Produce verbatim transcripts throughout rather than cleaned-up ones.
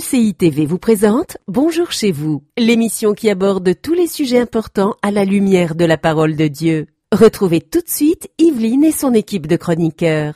C I T V vous présente Bonjour chez vous, l'émission qui aborde tous les sujets importants à la lumière de la parole de Dieu. Retrouvez tout de suite Yveline et son équipe de chroniqueurs.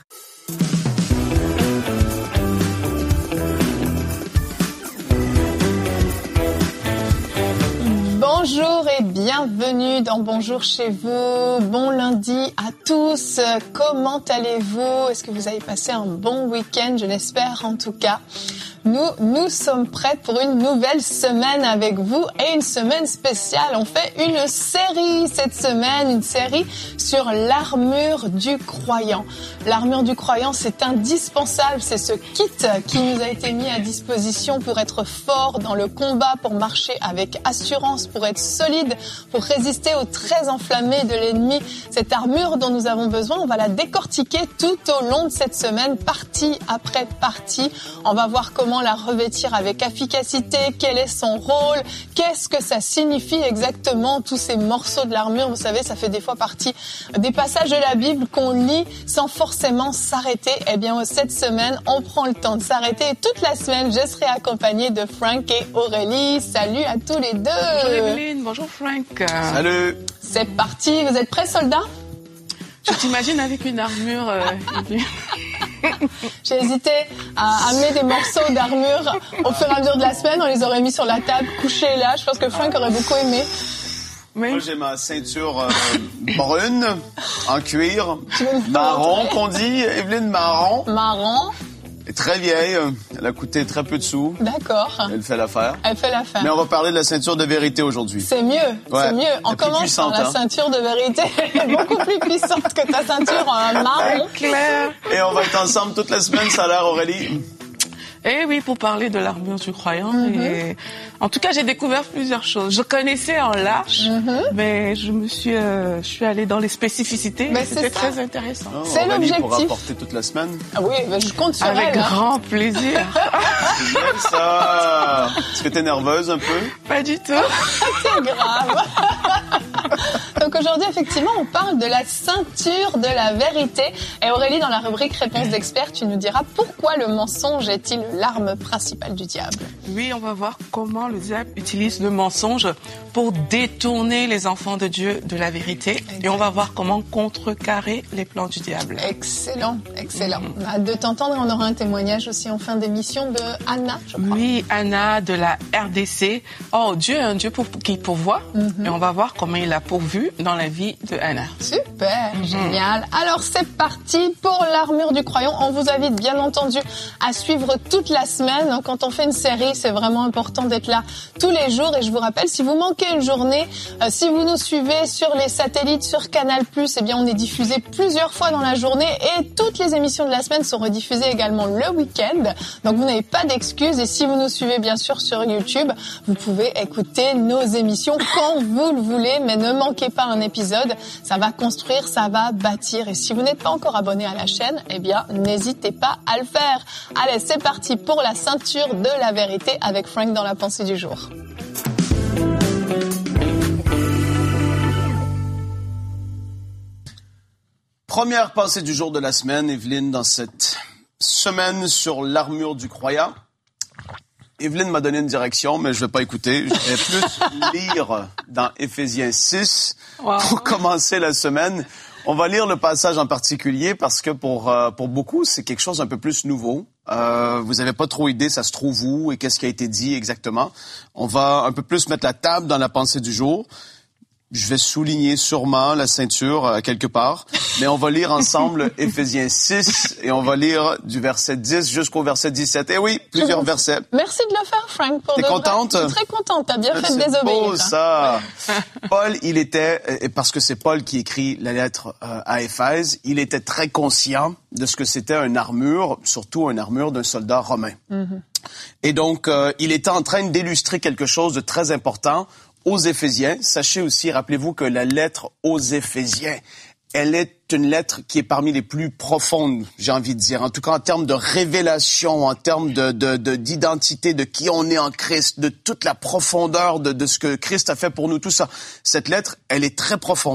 Bonjour et bienvenue dans Bonjour chez vous. Bon lundi à tous. Comment allez-vous? Est-ce que vous avez passé un bon week-end? Je l'espère en tout cas. Nous, nous sommes prêts pour une nouvelle semaine avec vous et une semaine spéciale. On fait une série cette semaine, une série sur l'armure du croyant. L'armure du croyant, c'est indispensable. C'est ce kit qui nous a été mis à disposition pour être fort dans le combat, pour marcher avec assurance, pour être solide, pour résister aux traits enflammés de l'ennemi. Cette armure dont nous avons besoin, on va la décortiquer tout au long de cette semaine, partie après partie. On va voir comment la revêtir avec efficacité, quel est son rôle, qu'est-ce que ça signifie exactement, tous ces morceaux de l'armure. Vous savez, ça fait des fois partie des passages de la Bible qu'on lit sans forcément s'arrêter. Eh bien, cette semaine, on prend le temps de s'arrêter et toute la semaine, je serai accompagnée de Frank et Aurélie. Salut à tous les deux. Bonjour Evelyne, bonjour Frank. Salut. C'est parti, vous êtes prêts, soldats? Je t'imagine avec une armure. Euh, J'ai hésité à amener des morceaux d'armure au fur et à mesure de la semaine. On les aurait mis sur la table, couchés là. Je pense que Frank aurait beaucoup aimé. Oui. Moi, j'ai ma ceinture euh, brune, en cuir, marron qu'on dit. Evelyne, marron. Marron. Elle est très vieille. Elle a coûté très peu de sous. D'accord. Elle fait l'affaire. Elle fait l'affaire. Mais on va parler de la ceinture de vérité aujourd'hui. C'est mieux. Ouais. C'est mieux. On commence par la hein. ceinture de vérité. Beaucoup plus puissante que ta ceinture en marron. Claire. Et on va être ensemble toute la semaine, ça a l'air, Aurélie. Eh oui, pour parler de l'armure du croyant. Mm-hmm. Et en tout cas, j'ai découvert plusieurs choses. Je connaissais en large, mm-hmm. mais je me suis, euh, je suis allée dans les spécificités. Mais c'était très intéressant. Oh, c'est Aurélie l'objectif. pourra porter toute la semaine. Ah oui, ben je compte sur Avec elle. Avec grand hein. plaisir. C'est ça. Est-ce que t'es nerveuse un peu? Pas du tout. C'est grave. Donc aujourd'hui, effectivement, on parle de la ceinture de la vérité. Et Aurélie, dans la rubrique Réponse d'expert, tu nous diras pourquoi le mensonge est-il l'arme principale du diable? Oui, on va voir comment le diable utilise le mensonge pour détourner les enfants de Dieu de la vérité. Exactement. Et on va voir comment contrecarrer les plans du diable. Excellent, excellent. Mm-hmm. On a hâte de t'entendre. On aura un témoignage aussi en fin d'émission de Anna, je crois. Oui, Anna de la R D C. Oh, Dieu est un Dieu pour, qui pourvoit. Mm-hmm. Et on va voir comment il a pourvu dans la vie de Anna. Super, mm-hmm. Génial. Alors c'est parti pour l'armure du croyant. On vous invite bien entendu à suivre toute la semaine. Quand on fait une série, c'est vraiment important d'être là tous les jours. Et je vous rappelle, si vous manquez une journée, euh, si vous nous suivez sur les satellites, sur Canal plus, eh bien on est diffusé plusieurs fois dans la journée et toutes les émissions de la semaine sont rediffusées également le week-end. Donc vous n'avez pas d'excuses. Et si vous nous suivez bien sûr sur YouTube, vous pouvez écouter nos émissions quand vous le voulez, mais ne manquez pas un épisode. Ça va construire, ça va bâtir. Et si vous n'êtes pas encore abonné à la chaîne, eh bien n'hésitez pas à le faire. Allez, c'est parti pour la ceinture de la vérité avec Frank dans la pensée du jour. Première pensée du jour de la semaine, Evelyne, dans cette semaine sur l'armure du croyant. Evelyne m'a donné une direction, mais je vais pas écouter. Je vais plus lire dans Éphésiens six wow. pour commencer la semaine. On va lire le passage en particulier parce que pour euh, pour beaucoup, c'est quelque chose un peu plus nouveau. Euh, vous avez pas trop idée, ça se trouve où et qu'est-ce qui a été dit exactement. On va un peu plus mettre la table dans la pensée du jour. Je vais souligner sûrement la ceinture euh, quelque part, mais on va lire ensemble Éphésiens six et on va lire du verset dix jusqu'au verset dix-sept. Eh oui, plusieurs versets. Merci de le faire, Frank. Pour T'es de contente? Je suis très contente. T'as bien fait de c'est désobéir. Beau, ça. Paul, il était, parce que c'est Paul qui écrit la lettre euh, à Éphèse, il était très conscient de ce que c'était une armure, surtout une armure d'un soldat romain. Mm-hmm. Et donc, euh, il était en train d'illustrer quelque chose de très important aux Éphésiens. Sachez aussi, rappelez-vous que la lettre aux Éphésiens, elle est une lettre qui est parmi les plus profondes, j'ai envie de dire. En tout cas, en termes de révélation, en termes de, de, de, d'identité, de qui on est en Christ, de toute la profondeur de, de ce que Christ a fait pour nous, tout ça. Cette lettre, elle est très profonde.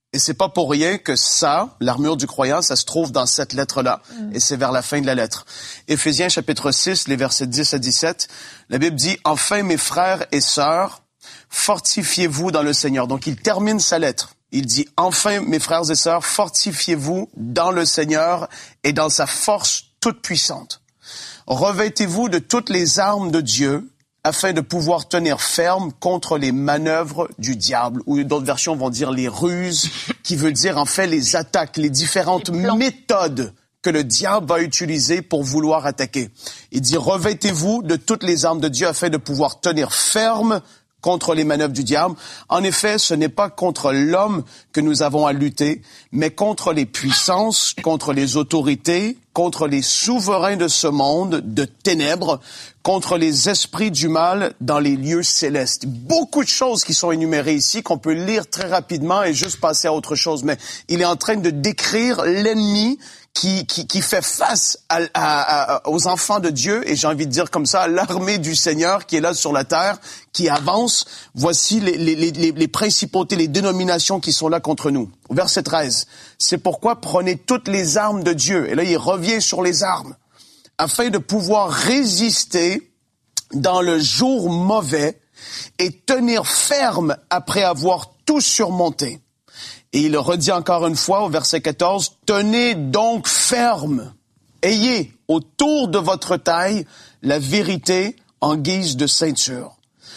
Et c'est pas pour rien que ça, l'armure du croyant, ça se trouve dans cette lettre-là. Mm. Et c'est vers la fin de la lettre. Éphésiens chapitre six, les versets dix à dix-sept, la Bible dit « Enfin, mes frères et sœurs, fortifiez-vous dans le Seigneur. » Donc, il termine sa lettre. Il dit « Enfin, mes frères et sœurs, fortifiez-vous dans le Seigneur et dans sa force toute puissante. Revêtez-vous de toutes les armes de Dieu, afin de pouvoir tenir ferme contre les manœuvres du diable, ou d'autres versions vont dire les ruses, qui veut dire en fait les attaques, les différentes les méthodes que le diable va utiliser pour vouloir attaquer. Il dit, revêtez-vous de toutes les armes de Dieu afin de pouvoir tenir ferme contre les manœuvres du diable. En effet, ce n'est pas contre l'homme que nous avons à lutter, mais contre les puissances, contre les autorités, contre les souverains de ce monde de ténèbres, contre les esprits du mal dans les lieux célestes. Beaucoup de choses qui sont énumérées ici, qu'on peut lire très rapidement et juste passer à autre chose. Mais il est en train de décrire l'ennemi qui, qui, qui fait face à, à, à, aux enfants de Dieu, et j'ai envie de dire comme ça, l'armée du Seigneur qui est là sur la terre, qui avance. Voici les, les, les, les principautés, les dénominations qui sont là contre nous. Au verset treize, c'est pourquoi prenez toutes les armes de Dieu. Et là, il revient sur les armes, afin de pouvoir résister dans le jour mauvais et tenir ferme après avoir tout surmonté. Et il le redit encore une fois au verset quatorze, « Tenez donc ferme, ayez autour de votre taille la vérité en guise de ceinture.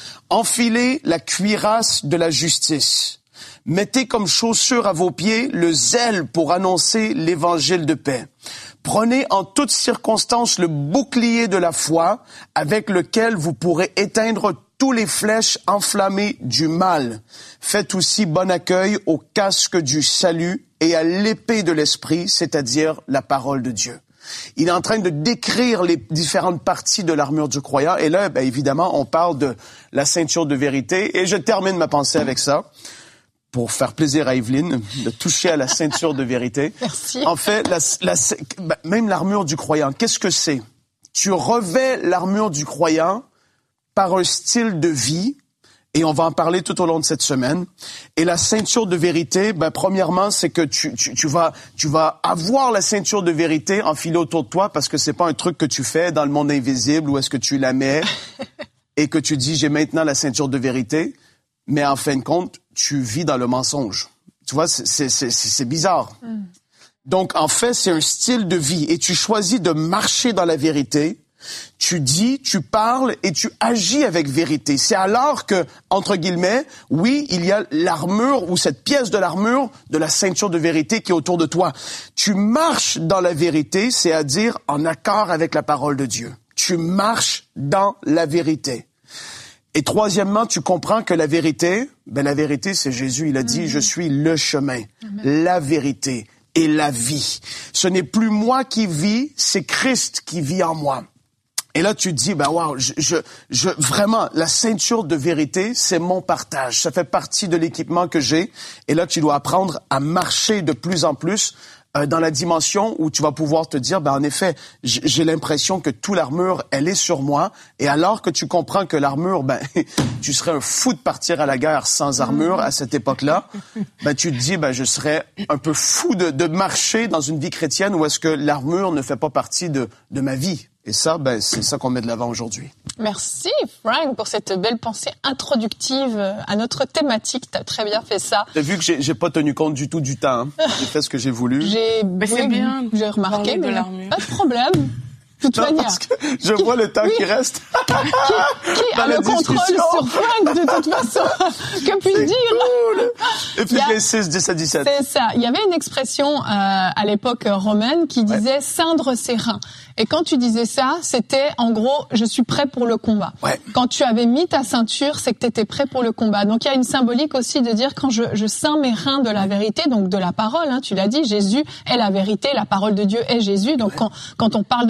Enfilez la cuirasse de la justice. Mettez comme chaussure à vos pieds le zèle pour annoncer l'évangile de paix. Prenez en toutes circonstances le bouclier de la foi avec lequel vous pourrez éteindre tous les flèches enflammées du mal. Faites aussi bon accueil au casque du salut et à l'épée de l'esprit, c'est-à-dire la parole de Dieu. » Il est en train de décrire les différentes parties de l'armure du croyant. Et là, ben, évidemment, on parle de la ceinture de vérité. Et je termine ma pensée avec ça, pour faire plaisir à Evelyne, de toucher à la ceinture de vérité. Merci. En fait, la, la, même l'armure du croyant, qu'est-ce que c'est? Tu revêts l'armure du croyant par un style de vie, et on va en parler tout au long de cette semaine. Et la ceinture de vérité, ben premièrement, c'est que tu, tu, tu vas tu vas avoir la ceinture de vérité enfilée autour de toi, parce que c'est pas un truc que tu fais dans le monde invisible où est-ce que tu la mets et que tu dis j'ai maintenant la ceinture de vérité, mais en fin de compte, tu vis dans le mensonge. Tu vois, c'est c'est c'est, c'est bizarre. Mm. Donc en fait, c'est un style de vie et tu choisis de marcher dans la vérité. Tu dis, tu parles et tu agis avec vérité. C'est alors que, entre guillemets, oui, il y a l'armure ou cette pièce de l'armure de la ceinture de vérité qui est autour de toi. Tu marches dans la vérité, c'est-à-dire en accord avec la parole de Dieu. Tu marches dans la vérité. Et troisièmement, tu comprends que la vérité, ben la vérité, c'est Jésus. Il a dit, mmh. je suis le chemin, Amen. La vérité et la vie. Ce n'est plus moi qui vis, c'est Christ qui vit en moi. Et là, tu te dis, ben wow, je, je, je, vraiment, la ceinture de vérité, c'est mon partage. Ça fait partie de l'équipement que j'ai. Et là, tu dois apprendre à marcher de plus en plus euh, dans la dimension où tu vas pouvoir te dire, ben en effet, j'ai l'impression que toute l'armure, elle est sur moi. Et alors que tu comprends que l'armure, ben tu serais un fou de partir à la guerre sans armure à cette époque-là, ben tu te dis, ben je serais un peu fou de, de marcher dans une vie chrétienne où est-ce que l'armure ne fait pas partie de, de ma vie. Et ça, ben, c'est ça qu'on met de l'avant aujourd'hui. Merci, Frank, pour cette belle pensée introductive à notre thématique. T'as très bien fait ça. T'as vu que j'ai, j'ai pas tenu compte du tout du temps, hein. J'ai fait ce que j'ai voulu. J'ai, mais oui, c'est bien. J'ai remarqué, mais pas de problème. De toute non, manière. Parce que je vois le temps oui. qui reste. qui qui a le contrôle sur Frank, de toute façon? Que puis-je dire? Cool. Éphésiens six, dix à dix-sept. C'est ça. Il y avait une expression euh, à l'époque romaine qui disait ouais. ceindre ses reins. Et quand tu disais ça, c'était en gros, je suis prêt pour le combat. Ouais. Quand tu avais mis ta ceinture, c'est que tu étais prêt pour le combat. Donc il y a une symbolique aussi de dire quand je, je ceins mes reins de la vérité, donc de la parole, hein, tu l'as dit, Jésus est la vérité, la parole de Dieu est Jésus. Donc ouais. quand, quand on parle de la vérité,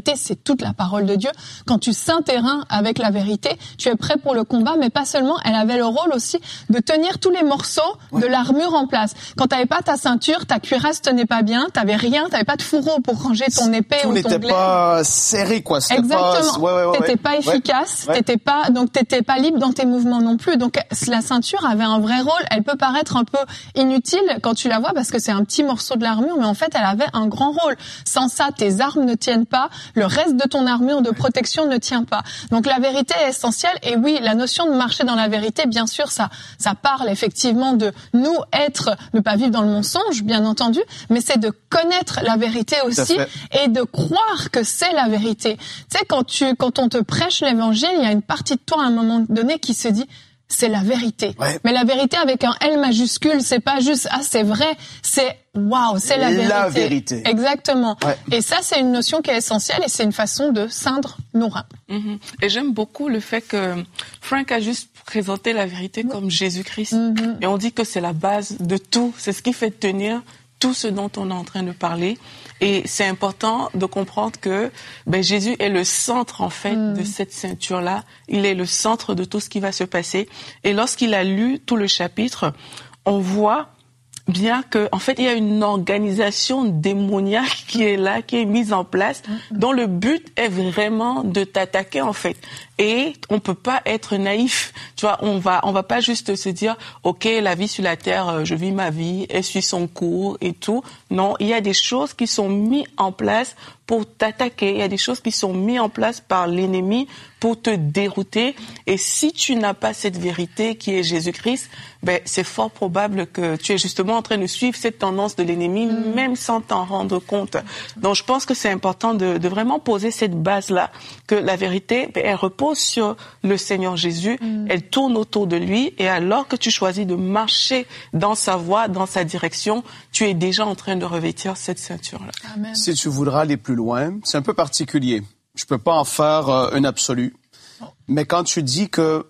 vérité, c'est toute la parole de Dieu. Quand tu ceins tes reins avec la vérité, tu es prêt pour le combat, mais pas seulement, elle avait le rôle aussi de tenir tous les morceaux ouais. de l'armure en place. Quand t'avais pas ta ceinture, ta cuirasse tenait pas bien, t'avais rien, t'avais pas de fourreau pour ranger ton épée Tout ou ton glaive. Tout n'était pas serré, quoi. C'était Exactement. Pas... Ouais, ouais, ouais, t'étais ouais. pas efficace, ouais. t'étais pas, donc t'étais pas libre dans tes mouvements non plus. Donc la ceinture avait un vrai rôle. Elle peut paraître un peu inutile quand tu la vois parce que c'est un petit morceau de l'armure, mais en fait elle avait un grand rôle. Sans ça, tes armes ne tiennent pas, le reste de ton armure de protection ne tient pas. Donc la vérité est essentielle. Et oui, la notion de marcher dans la vérité, bien sûr, ça, ça parle effectivement de nous être, ne pas vivre dans le mensonge, bien entendu, mais c'est de connaître la vérité aussi et de croire que c'est la vérité. Tu sais, quand tu, quand on te prêche l'évangile, il y a une partie de toi à un moment donné qui se dit, c'est la vérité. Ouais. Mais la vérité avec un L majuscule, c'est pas juste ah c'est vrai, c'est waouh, c'est la vérité. La vérité. Exactement. Ouais. Et ça c'est une notion qui est essentielle et c'est une façon de ceindre nos reins. Mm-hmm. Et j'aime beaucoup le fait que Frank a juste présenté la vérité comme Jésus-Christ. Mm-hmm. Et on dit que c'est la base de tout, c'est ce qui fait tenir tout ce dont on est en train de parler. Et c'est important de comprendre que ben, Jésus est le centre, en fait, mmh. de cette ceinture-là. Il est le centre de tout ce qui va se passer. Et lorsqu'il a lu tout le chapitre, on voit bien que, en fait, il y a une organisation démoniaque qui est là, qui est mise en place, mmh. dont le but est vraiment de t'attaquer, en fait. Et on peut pas être naïf, tu vois. On va, on va pas juste se dire, ok, la vie sur la terre, je vis ma vie, elle suit son cours et tout. Non, il y a des choses qui sont mises en place pour t'attaquer. Il y a des choses qui sont mises en place par l'ennemi pour te dérouter. Et si tu n'as pas cette vérité qui est Jésus-Christ, ben c'est fort probable que tu es justement en train de suivre cette tendance de l'ennemi, mmh. même sans t'en rendre compte. Donc, je pense que c'est important de, de vraiment poser cette base-là, que la vérité, ben, elle repose sur le Seigneur Jésus, mmh. elle tourne autour de lui, et alors que tu choisis de marcher dans sa voie, dans sa direction, tu es déjà en train de revêtir cette ceinture-là. Amen. Si tu voudras aller plus loin, c'est un peu particulier. Je peux pas en faire euh, un absolu, oh. mais quand tu dis que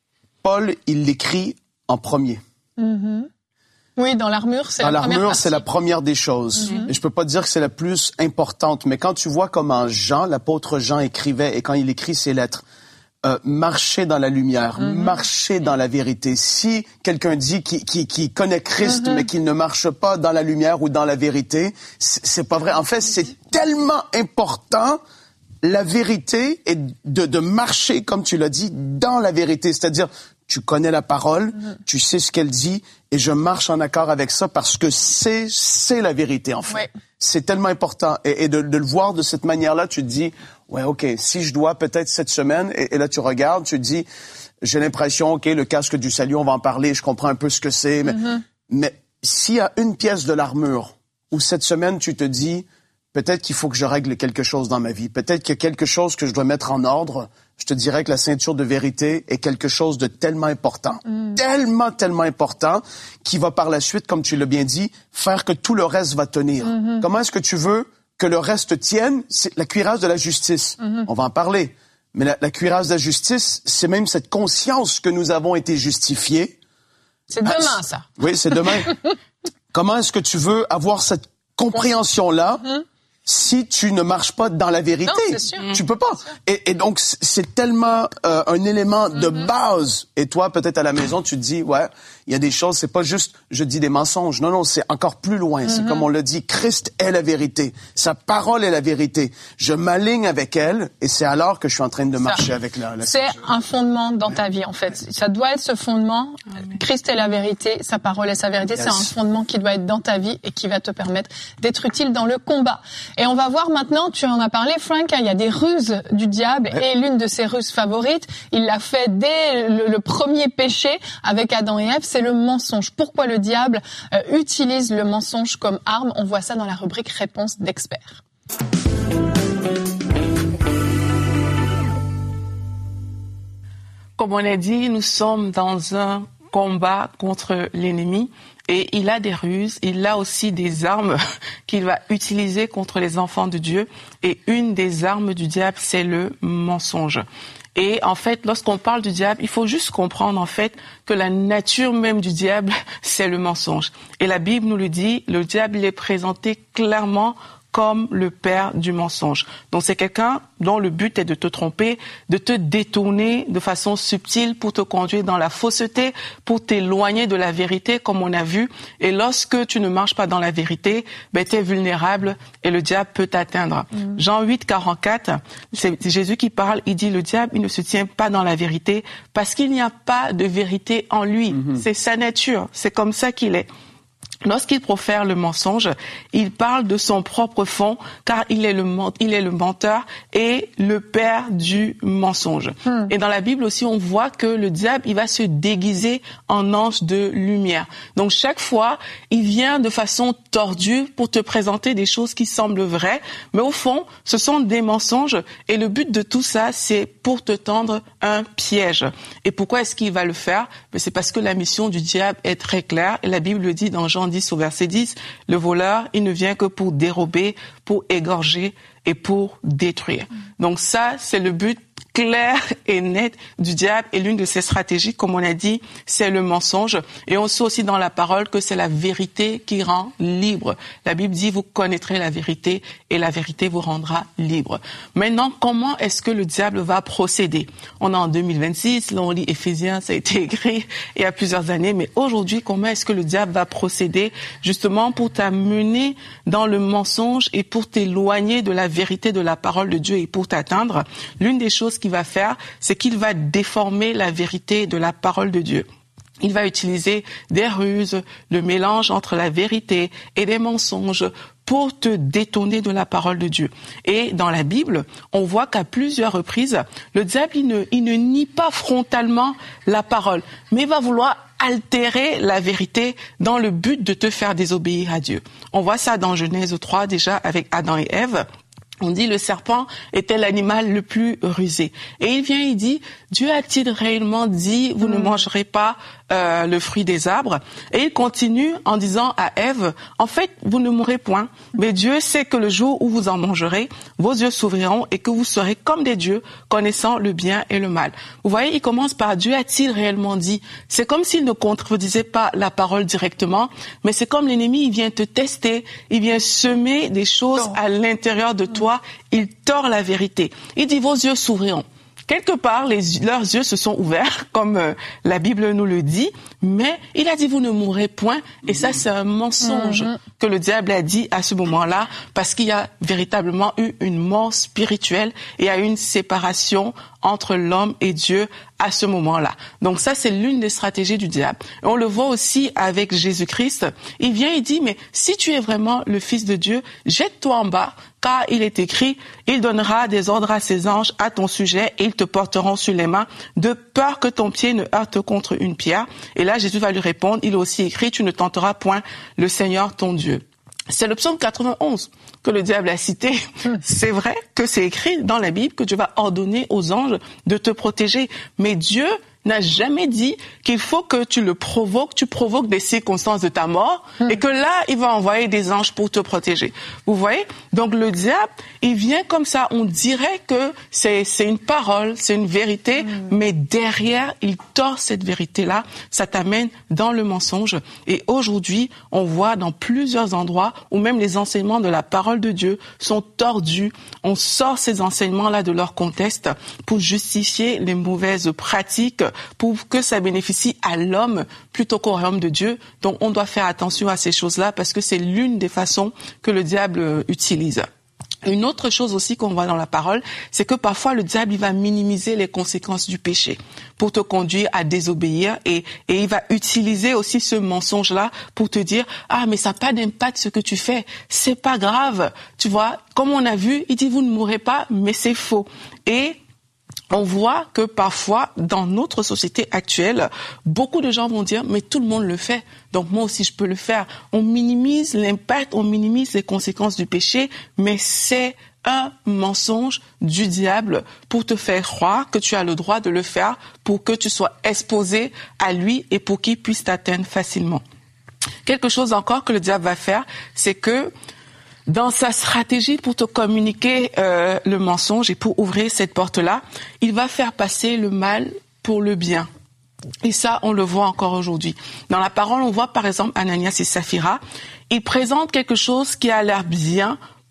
Paul, il l'écrit en premier. Mm-hmm. Oui, dans l'armure, c'est dans la première l'armure, partie. c'est la première des choses. Mm-hmm. Et je peux pas dire que c'est la plus importante, mais quand tu vois comment Jean, l'apôtre Jean écrivait, et quand il écrit ses lettres, euh, marcher dans la lumière, mm-hmm. marcher dans la vérité. Si quelqu'un dit qu'il, qu'il, qu'il connaît Christ, mm-hmm. mais qu'il ne marche pas dans la lumière ou dans la vérité, c'est, c'est pas vrai. En fait, c'est tellement important, la vérité, et de, de marcher, comme tu l'as dit, dans la vérité. C'est-à-dire, tu connais la parole, mm-hmm. tu sais ce qu'elle dit, et je marche en accord avec ça parce que c'est c'est la vérité, en fait. Ouais. C'est tellement important. Et, et de, de le voir de cette manière-là, tu te dis, ouais, OK, si je dois peut-être cette semaine, et, et là tu regardes, tu te dis, j'ai l'impression, OK, le casque du salut, on va en parler, je comprends un peu ce que c'est, mais, mm-hmm. mais s'il y a une pièce de l'armure où cette semaine tu te dis, peut-être qu'il faut que je règle quelque chose dans ma vie, peut-être qu'il y a quelque chose que je dois mettre en ordre, je te dirais que la ceinture de vérité est quelque chose de tellement important, mm. tellement, tellement important, qui va par la suite, comme tu l'as bien dit, faire que tout le reste va tenir. Mm-hmm. Comment est-ce que tu veux que le reste tienne? C'est la cuirasse de la justice. Mm-hmm. On va en parler. Mais la, la cuirasse de la justice, c'est même cette conscience que nous avons été justifiés. C'est demain, ah, ça. Oui, c'est demain. Comment est-ce que tu veux avoir cette compréhension-là? Mm-hmm. Si tu ne marches pas dans la vérité, non, c'est sûr. Tu peux pas. Et, et donc, c'est tellement euh, un élément de mm-hmm. base. Et toi, peut-être à la maison, tu te dis, ouais, il y a des choses, c'est pas juste, je dis des mensonges. Non, non, c'est encore plus loin. Mm-hmm. C'est comme on l'a dit, Christ est la vérité. Sa parole est la vérité. Je m'aligne avec elle, et c'est alors que je suis en train de marcher Ça, avec la, la C'est un fondement dans ta vie, en fait. Ça doit être ce fondement. Amen. Christ est la vérité, sa parole est sa vérité. Yes. C'est un fondement qui doit être dans ta vie et qui va te permettre d'être utile dans le combat. Et on va voir maintenant, tu en as parlé, Frank, il y a des ruses du diable, ouais. et l'une de ses ruses favorites, il l'a fait dès le, le premier péché avec Adam et Ève, c'est le mensonge. Pourquoi le diable euh, utilise le mensonge comme arme? On voit ça dans la rubrique Réponse d'experts. Comme on l'a dit, nous sommes dans un combat contre l'ennemi. Et il a des ruses, il a aussi des armes qu'il va utiliser contre les enfants de Dieu. Et une des armes du diable, c'est le mensonge. Et en fait, lorsqu'on parle du diable, il faut juste comprendre en fait que la nature même du diable, c'est le mensonge. Et la Bible nous le dit, le diable il est présenté clairement comme le père du mensonge. Donc c'est quelqu'un dont le but est de te tromper, de te détourner de façon subtile pour te conduire dans la fausseté, pour t'éloigner de la vérité, comme on a vu. Et lorsque tu ne marches pas dans la vérité, ben tu es vulnérable et le diable peut t'atteindre. Mmh. Jean huit, quarante-quatre, c'est Jésus qui parle, il dit le diable, il ne se tient pas dans la vérité parce qu'il n'y a pas de vérité en lui. Mmh. C'est sa nature, c'est comme ça qu'il est. Lorsqu'il profère le mensonge, il parle de son propre fond, car il est le, il est le menteur et le père du mensonge. Hmm. Et dans la Bible aussi, on voit que le diable, il va se déguiser en ange de lumière. Donc chaque fois, il vient de façon tordue pour te présenter des choses qui semblent vraies, mais au fond, ce sont des mensonges. Et le but de tout ça, c'est pour te tendre un piège. Et pourquoi est-ce qu'il va le faire? C'est parce que la mission du diable est très claire. Et la Bible le dit dans Jean dix au verset dix, le voleur, il ne vient que pour dérober, pour égorger et pour détruire. Donc ça, c'est le but clair et net du diable et l'une de ses stratégies, comme on a dit, c'est le mensonge. Et on sait aussi dans la parole que c'est la vérité qui rend libre. La Bible dit, vous connaîtrez la vérité et la vérité vous rendra libre. Maintenant, comment est-ce que le diable va procéder? On est en deux mille vingt-six, là on lit Éphésiens, ça a été écrit il y a plusieurs années, mais aujourd'hui, comment est-ce que le diable va procéder justement pour t'amener dans le mensonge et pour t'éloigner de la vérité de la parole de Dieu et pour t'atteindre? L'une des choses qu'il va faire, c'est qu'il va déformer la vérité de la parole de Dieu. Il va utiliser des ruses, le mélange entre la vérité et des mensonges pour te détourner de la parole de Dieu. Et dans la Bible, on voit qu'à plusieurs reprises, le diable, il ne, il ne nie pas frontalement la parole, mais va vouloir altérer la vérité dans le but de te faire désobéir à Dieu. On voit ça dans Genèse trois déjà avec Adam et Ève. On dit le serpent était l'animal le plus rusé. Et il vient, il dit, Dieu a-t-il réellement dit, vous mmh. ne mangerez pas euh, le fruit des arbres? Et il continue en disant à Ève, en fait, vous ne mourrez point, mais Dieu sait que le jour où vous en mangerez, vos yeux s'ouvriront et que vous serez comme des dieux, connaissant le bien et le mal. Vous voyez, il commence par Dieu a-t-il réellement dit? C'est comme s'il ne contredisait pas la parole directement, mais c'est comme l'ennemi, il vient te tester, il vient semer des choses à l'intérieur de toi. Il tord la vérité. Il dit, vos yeux s'ouvriront. Quelque part, les, leurs yeux se sont ouverts, comme euh, la Bible nous le dit, mais il a dit, vous ne mourrez point. Et ça, c'est un mensonge mm-hmm. que le diable a dit à ce moment-là, parce qu'il y a véritablement eu une mort spirituelle et il y a eu une séparation entre l'homme et Dieu à ce moment-là. Donc ça, c'est l'une des stratégies du diable. Et on le voit aussi avec Jésus-Christ. Il vient, il dit, mais si tu es vraiment le Fils de Dieu, jette-toi en bas, car il est écrit, il donnera des ordres à ses anges à ton sujet et ils te porteront sur les mains, de peur que ton pied ne heurte contre une pierre. Et là, Jésus va lui répondre, il est aussi écrit, tu ne tenteras point le Seigneur ton Dieu. C'est le psaume quatre-vingt-onze que le diable a cité. C'est vrai que c'est écrit dans la Bible que Dieu va ordonner aux anges de te protéger. Mais Dieu n'a jamais dit qu'il faut que tu le provoques, tu provoques des circonstances de ta mort et que là, il va envoyer des anges pour te protéger. Vous voyez? Donc le diable, il vient comme ça. On dirait que c'est, c'est une parole, c'est une vérité, mmh. mais derrière, il tord cette vérité-là. Ça t'amène dans le mensonge. Et aujourd'hui, on voit dans plusieurs endroits où même les enseignements de la parole de Dieu sont tordus. On sort ces enseignements-là de leur contexte pour justifier les mauvaises pratiques, pour que ça bénéficie à l'homme plutôt qu'au royaume de Dieu. Donc on doit faire attention à ces choses-là parce que c'est l'une des façons que le diable utilise. Une autre chose aussi qu'on voit dans la parole, c'est que parfois le diable il va minimiser les conséquences du péché pour te conduire à désobéir et, et il va utiliser aussi ce mensonge-là pour te dire « Ah, mais ça n'a pas d'impact ce que tu fais, c'est pas grave. » Tu vois, comme on a vu, il dit « Vous ne mourrez pas, mais c'est faux. » Et on voit que parfois, dans notre société actuelle, beaucoup de gens vont dire « mais tout le monde le fait, donc moi aussi je peux le faire ». On minimise l'impact, on minimise les conséquences du péché, mais c'est un mensonge du diable pour te faire croire que tu as le droit de le faire pour que tu sois exposé à lui et pour qu'il puisse t'atteindre facilement. Quelque chose encore que le diable va faire, c'est que dans sa stratégie pour te communiquer euh, le mensonge et pour ouvrir cette porte-là, il va faire passer le mal pour le bien. Et ça, on le voit encore aujourd'hui. Dans la parole, on voit par exemple Ananias et Saphira. Ils présentent quelque chose qui a l'air bien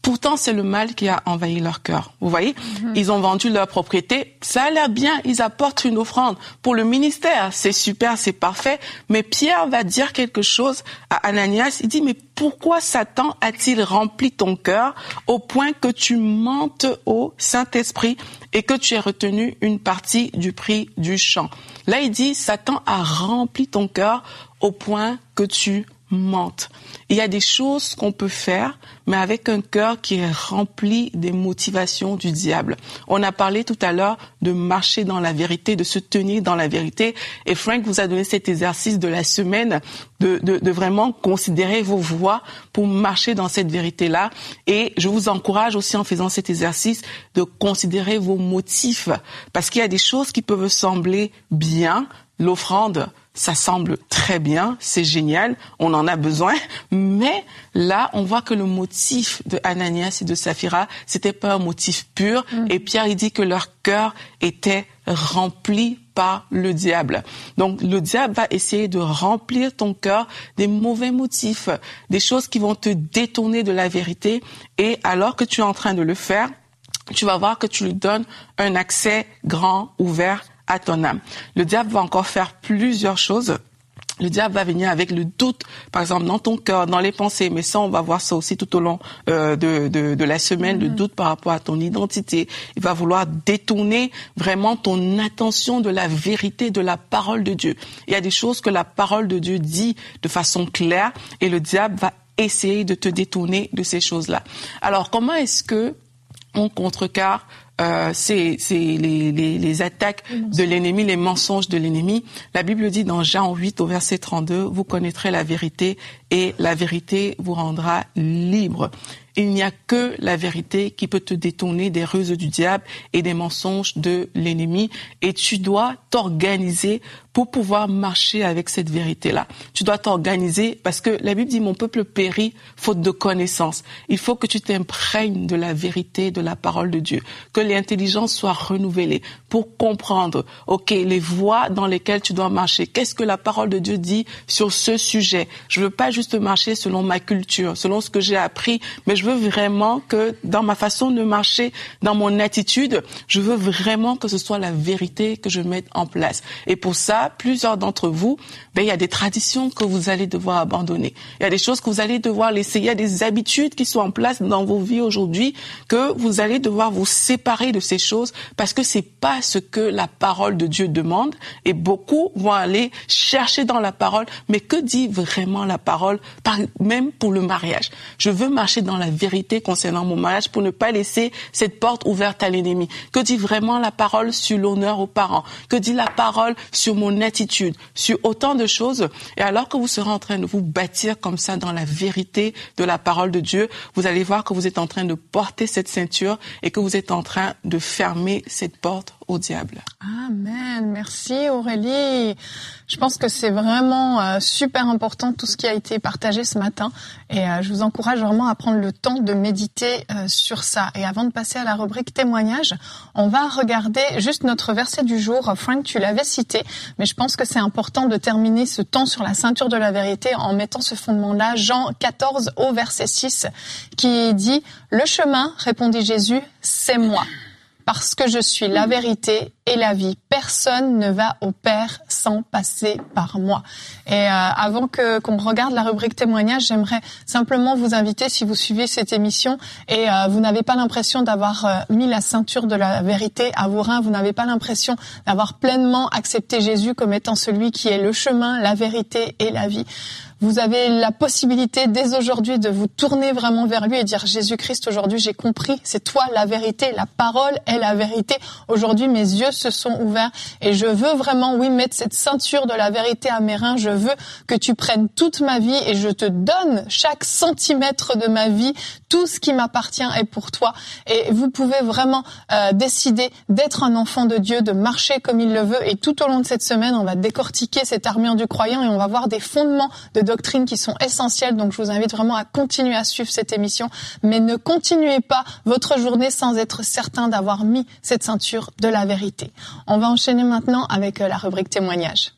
Pourtant, c'est le mal qui a envahi leur cœur. Vous voyez, mm-hmm. ils ont vendu leur propriété. Ça a l'air bien. Ils apportent une offrande pour le ministère. C'est super, c'est parfait. Mais Pierre va dire quelque chose à Ananias. Il dit, mais pourquoi Satan a-t-il rempli ton cœur au point que tu mentes au Saint-Esprit et que tu aies retenu une partie du prix du champ? Là, il dit, Satan a rempli ton cœur au point que tu mentes. Il y a des choses qu'on peut faire, mais avec un cœur qui est rempli des motivations du diable. On a parlé tout à l'heure de marcher dans la vérité, de se tenir dans la vérité. Et Frank vous a donné cet exercice de la semaine de, de, de vraiment considérer vos voies pour marcher dans cette vérité-là. Et je vous encourage aussi en faisant cet exercice de considérer vos motifs. Parce qu'il y a des choses qui peuvent sembler bien. L'offrande, ça semble très bien, c'est génial, on en a besoin, mais là, on voit que le motif de Ananias et de Saphira, c'était pas un motif pur, mmh. et Pierre, il dit que leur cœur était rempli par le diable. Donc, le diable va essayer de remplir ton cœur des mauvais motifs, des choses qui vont te détourner de la vérité, et alors que tu es en train de le faire, tu vas voir que tu lui donnes un accès grand, ouvert, à ton âme. Le diable va encore faire plusieurs choses. Le diable va venir avec le doute, par exemple, dans ton cœur, dans les pensées. Mais ça, on va voir ça aussi tout au long euh, de, de, de la semaine, mmh. le doute par rapport à ton identité. Il va vouloir détourner vraiment ton attention de la vérité, de la parole de Dieu. Il y a des choses que la parole de Dieu dit de façon claire et le diable va essayer de te détourner de ces choses-là. Alors, comment est-ce que on contrecarre Euh, c'est, c'est les, les, les attaques de l'ennemi, les mensonges de l'ennemi. La Bible dit dans Jean huit au verset trente-deux, vous connaîtrez la vérité et la vérité vous rendra libre. Il n'y a que la vérité qui peut te détourner des ruses du diable et des mensonges de l'ennemi. Et tu dois t'organiser pour pouvoir marcher avec cette vérité-là. Tu dois t'organiser parce que la Bible dit « Mon peuple périt faute de connaissance ». Il faut que tu t'imprègnes de la vérité, de la parole de Dieu. Que l'intelligence soit renouvelée pour comprendre, ok, les voies dans lesquelles tu dois marcher. Qu'est-ce que la parole de Dieu dit sur ce sujet? Je veux pas juste marcher selon ma culture, selon ce que j'ai appris, mais je veux vraiment que dans ma façon de marcher, dans mon attitude, je veux vraiment que ce soit la vérité que je mette en place. Et pour ça, plusieurs d'entre vous, ben, il y a des traditions que vous allez devoir abandonner. Il y a des choses que vous allez devoir laisser. Il y a des habitudes qui sont en place dans vos vies aujourd'hui que vous allez devoir vous séparer de ces choses parce que c'est pas ce que la parole de Dieu demande. Et beaucoup vont aller chercher dans la parole. Mais que dit vraiment la parole, même pour le mariage? Je veux marcher dans la vérité concernant mon mariage pour ne pas laisser cette porte ouverte à l'ennemi. Que dit vraiment la parole sur l'honneur aux parents? Que dit la parole sur mon attitude? Sur autant de choses. Et alors que vous serez en train de vous bâtir comme ça dans la vérité de la parole de Dieu, vous allez voir que vous êtes en train de porter cette ceinture et que vous êtes en train de fermer cette porte au diable. Amen. Merci Aurélie. Je pense que c'est vraiment euh, super important tout ce qui a été partagé ce matin et euh, je vous encourage vraiment à prendre le temps de méditer euh, sur ça. Et avant de passer à la rubrique témoignage, on va regarder juste notre verset du jour. Frank, tu l'avais cité, mais je pense que c'est important de terminer ce temps sur la ceinture de la vérité en mettant ce fondement-là. Jean quatorze au verset six qui dit « Le chemin, répondit Jésus, c'est moi. Parce que je suis la vérité et la vie. Personne ne va au Père sans passer par moi. » Et euh, avant que qu'on regarde la rubrique témoignage, j'aimerais simplement vous inviter, si vous suivez cette émission et euh, vous n'avez pas l'impression d'avoir euh, mis la ceinture de la vérité à vos reins, vous n'avez pas l'impression d'avoir pleinement accepté Jésus comme étant celui qui est le chemin, la vérité et la vie. Vous avez la possibilité dès aujourd'hui de vous tourner vraiment vers lui et dire « Jésus-Christ, aujourd'hui j'ai compris, c'est toi la vérité, la parole est la vérité. Aujourd'hui mes yeux se sont ouverts et je veux vraiment, oui, mettre cette ceinture de la vérité à mes reins. Je veux que tu prennes toute ma vie et je te donne chaque centimètre de ma vie. Tout ce qui m'appartient est pour toi. » Et vous pouvez vraiment euh, décider d'être un enfant de Dieu, de marcher comme il le veut. Et tout au long de cette semaine, on va décortiquer cette armure du croyant et on va voir des fondements de doctrines qui sont essentielles. Donc je vous invite vraiment à continuer à suivre cette émission, mais ne continuez pas votre journée sans être certain d'avoir mis cette ceinture de la vérité. On va enchaîner maintenant avec la rubrique témoignage.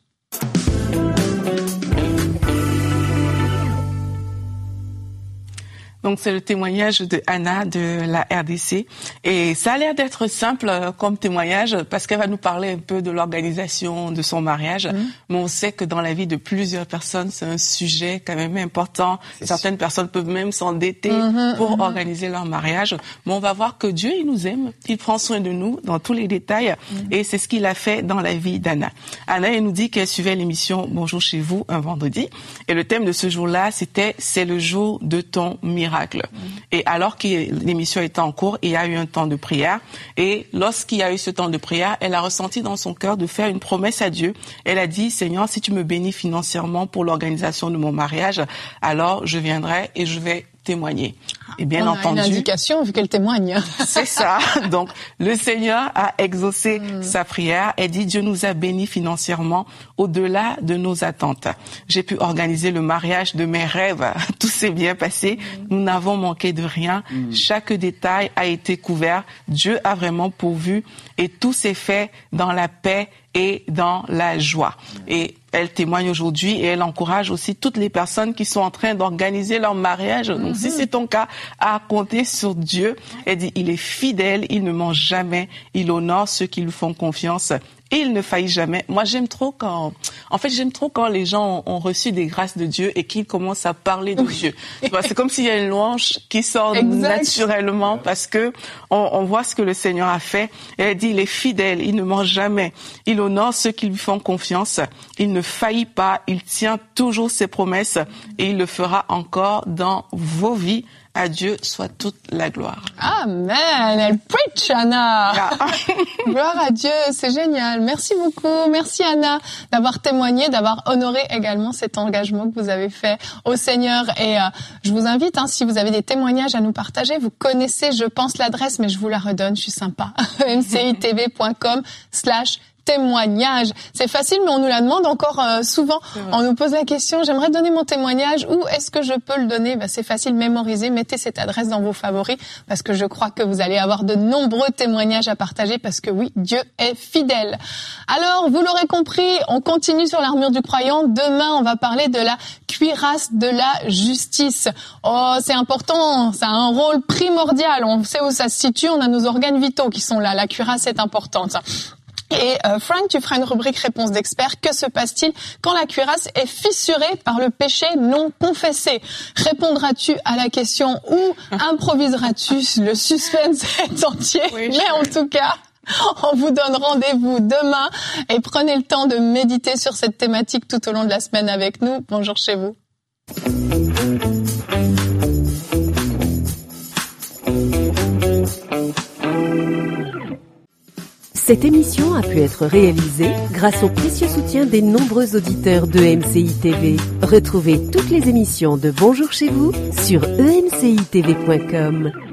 Donc c'est le témoignage de Anna de la R D C et ça a l'air d'être simple comme témoignage parce qu'elle va nous parler un peu de l'organisation de son mariage. Mmh. Mais on sait que dans la vie de plusieurs personnes, c'est un sujet quand même important. C'est Certaines sûr. personnes peuvent même s'endetter mmh, pour mmh. organiser leur mariage. Mais on va voir que Dieu, il nous aime, il prend soin de nous dans tous les détails mmh. et c'est ce qu'il a fait dans la vie d'Anna. Anna, elle nous dit qu'elle suivait l'émission Bonjour chez vous un vendredi et le thème de ce jour-là, c'était c'est le jour de ton miracle. Mmh. Et alors que l'émission était en cours, il y a eu un temps de prière et lorsqu'il y a eu ce temps de prière, elle a ressenti dans son cœur de faire une promesse à Dieu. Elle a dit, Seigneur, si tu me bénis financièrement pour l'organisation de mon mariage, alors je viendrai et je vais témoigner. Et bien On entendu, a une indication vu qu'elle témoigne. C'est ça. Donc, le Seigneur a exaucé mmh. sa prière et dit Dieu nous a bénis financièrement au-delà de nos attentes. J'ai pu organiser le mariage de mes rêves. Tout s'est bien passé. Mmh. Nous n'avons manqué de rien. Mmh. Chaque détail a été couvert. Dieu a vraiment pourvu et tout s'est fait dans la paix et dans la joie. Et elle témoigne aujourd'hui et elle encourage aussi toutes les personnes qui sont en train d'organiser leur mariage. Donc, mm-hmm. si c'est ton cas, à compter sur Dieu. Elle dit, il est fidèle, il ne ment jamais, il honore ceux qui lui font confiance. Et il ne faillit jamais. Moi, j'aime trop quand, en fait, j'aime trop quand les gens ont reçu des grâces de Dieu et qu'ils commencent à parler de Dieu. Tu vois, c'est comme s'il y a une louange qui sort exact. naturellement parce que on, on voit ce que le Seigneur a fait. Et elle dit, il est fidèle, il ne ment jamais. Il honore ceux qui lui font confiance. Il ne faillit pas, il tient toujours ses promesses et il le fera encore dans vos vies. À Dieu soit toute la gloire. Amen. Elle preach, Anna. Yeah. Gloire à Dieu, c'est génial. Merci beaucoup. Merci, Anna, d'avoir témoigné, d'avoir honoré également cet engagement que vous avez fait au Seigneur. Et euh, je vous invite, hein, si vous avez des témoignages à nous partager, vous connaissez, je pense, l'adresse, mais je vous la redonne, je suis sympa. m c i t v point com slash témoignage. C'est facile, mais on nous la demande encore euh, souvent. On nous pose la question, j'aimerais donner mon témoignage, où est-ce que je peux le donner? Ben, c'est facile, mémorisez, mettez cette adresse dans vos favoris, parce que je crois que vous allez avoir de nombreux témoignages à partager, parce que oui, Dieu est fidèle. Alors, vous l'aurez compris, on continue sur l'armure du croyant. Demain, on va parler de la cuirasse de la justice. Oh, c'est important, ça a un rôle primordial. On sait où ça se situe, on a nos organes vitaux qui sont là. La cuirasse est importante. Et euh, Frank, tu feras une rubrique réponse d'expert. Que se passe-t-il quand la cuirasse est fissurée par le péché non confessé? Répondras-tu à la question ou improviseras-tu? Le suspense est entier. Oui, mais en tout cas, on vous donne rendez-vous demain et prenez le temps de méditer sur cette thématique tout au long de la semaine avec nous. Bonjour chez vous. Cette émission a pu être réalisée grâce au précieux soutien des nombreux auditeurs de M C I T V. Retrouvez toutes les émissions de Bonjour chez vous sur e m c i t v point com.